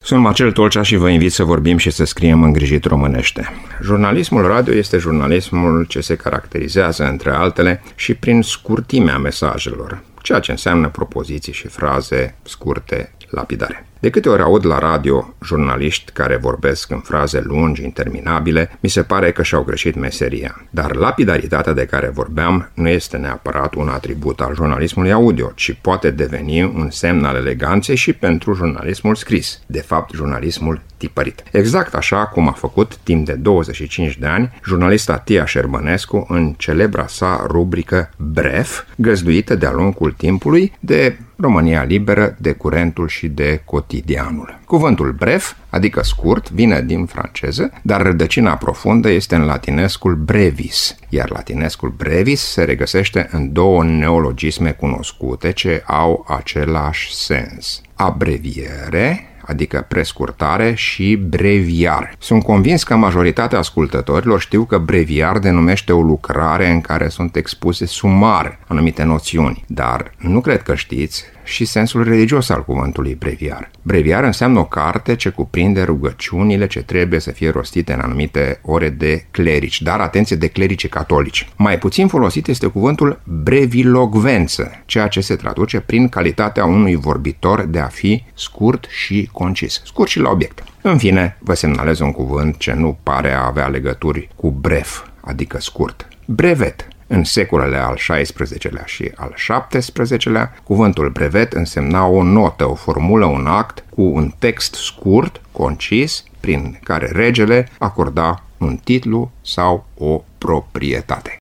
Sunt Marcel Tolcea și vă invit să vorbim și să scriem îngrijit românește. Jurnalismul radio este jurnalismul ce se caracterizează, între altele, și prin scurtimea mesajelor, ceea ce înseamnă propoziții și fraze scurte, lapidare. De câte ori aud la radio jurnaliști care vorbesc în fraze lungi, interminabile, mi se pare că și-au greșit meseria. Dar lapidaritatea de care vorbeam nu este neapărat un atribut al jurnalismului audio, ci poate deveni un semn al eleganței și pentru jurnalismul scris, de fapt jurnalismul tipărit. Exact așa cum a făcut timp de 25 de ani jurnalista Tia Șerbănescu în celebra sa rubrică Bref, găzduită de-a lungul timpului de România Liberă, de Curentul și de Cotidianul. Cuvântul bref, adică scurt, vine din franceză, dar rădăcina profundă este în latinescul brevis, iar latinescul brevis se regăsește în două neologisme cunoscute ce au același sens. Abreviere, adică prescurtare, și breviar. Sunt convins că majoritatea ascultătorilor știu că breviar denumește o lucrare în care sunt expuse sumar anumite noțiuni, dar nu cred că știți și sensul religios al cuvântului breviar. Breviar înseamnă o carte ce cuprinde rugăciunile ce trebuie să fie rostite în anumite ore de clerici, dar atenție, de clerici catolici. Mai puțin folosit este cuvântul brevilocvență, ceea ce se traduce prin calitatea unui vorbitor de a fi scurt și concis, scurt și la obiect. În fine, vă semnalez un cuvânt ce nu pare a avea legături cu bref, adică scurt. Brevet. În secolele al XVI-lea și al XVII-lea, cuvântul brevet însemna o notă, o formulă, un act cu un text scurt, concis, prin care regele acorda un titlu sau o proprietate.